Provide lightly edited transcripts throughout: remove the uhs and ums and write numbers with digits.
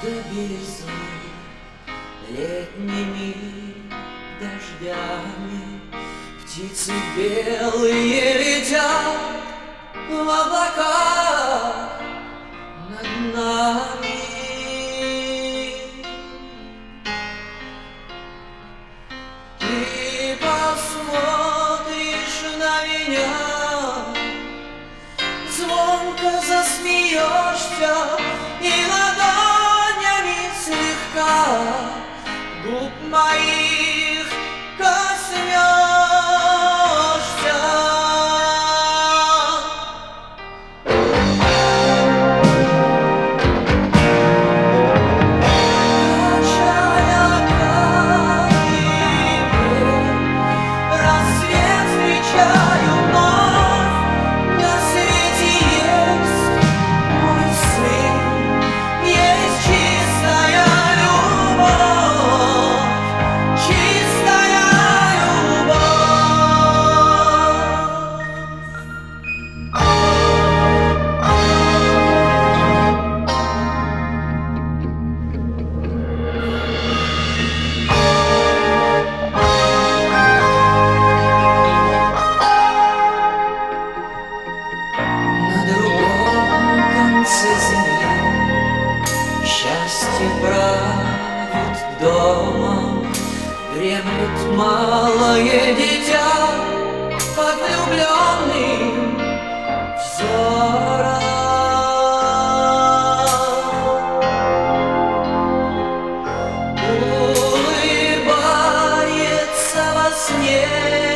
до весны летними дождями. Птицы белые летят в облаках над нами. Ты посмотришь на меня, звонко засмеешься и ладонями слегка губ моих коснешься. Счастье правит домом, дремлет малое дитя под влюбленным взором. Улыбается во сне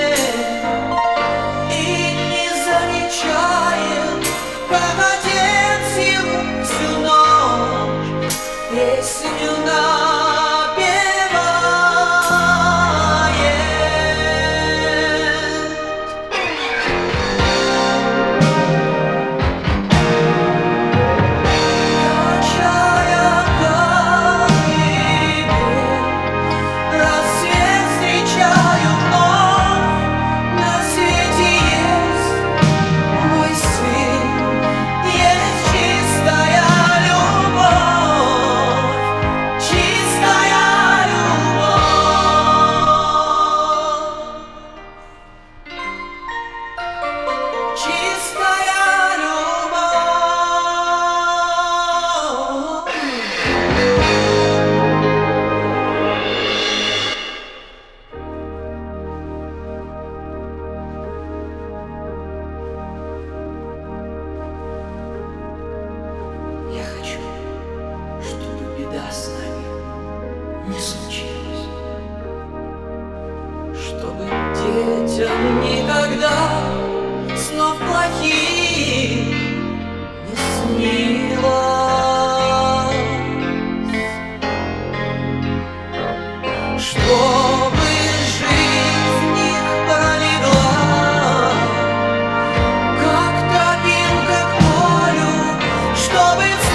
и не замечает, как отец ему всю ночь песню напевает. Качая колыбель, рассвет встречаю вновь. На свете есть мой сын, есть чистая любовь, чистая любовь, чистая любовь. Я хочу, чтобы беда с нами не случилась, чтобы детям никогда снов плохих не снилось, чтобы жизнь их пролегла, как тропинка к полю, чтобы